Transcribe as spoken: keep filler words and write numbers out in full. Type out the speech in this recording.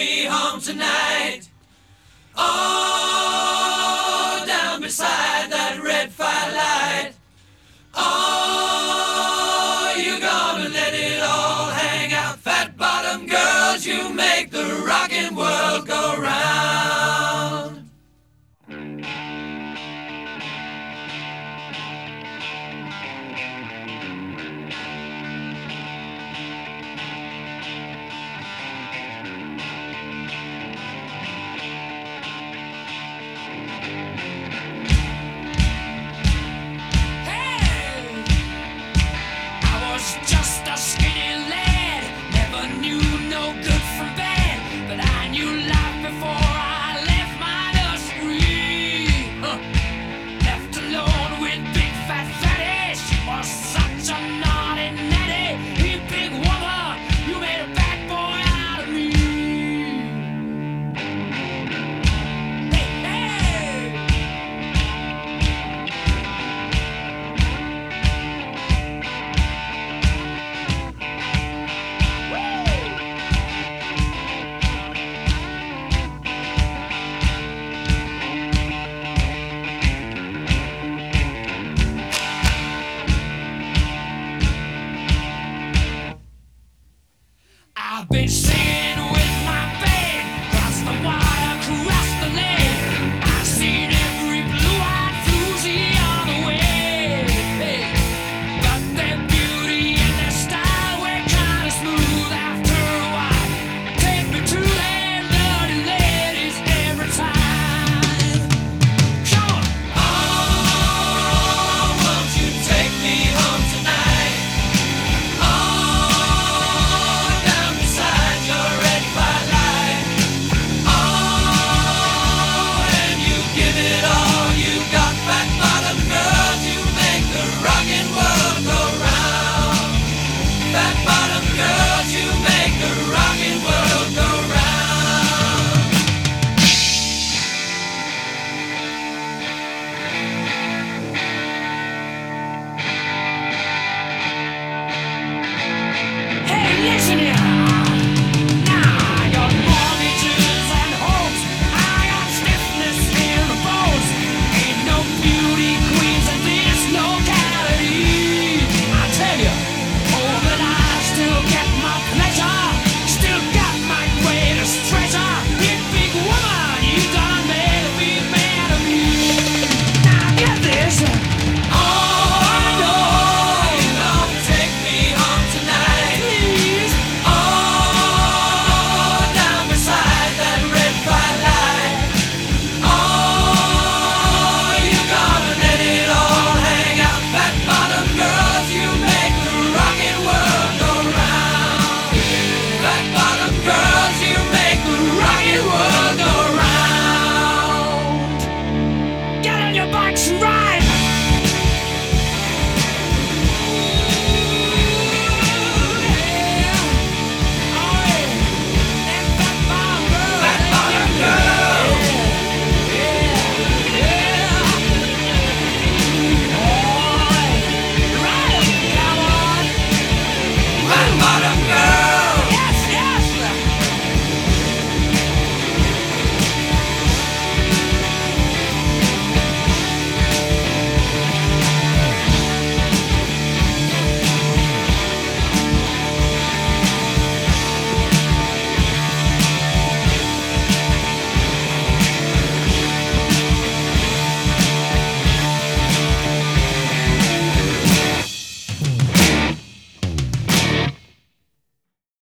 me home tonight. Oh, down beside that red firelight. Oh, you gonna let it all hang out. Fat bottom girls, you make the rockin' world go round. Just a skinny lad, never knew no good from bad, but I knew life before I left my nursery. Huh. Left alone with big fat fatty, she was such a naughty natty. You big woman, you made a bad boy out of me. Hey, hey! I've been singing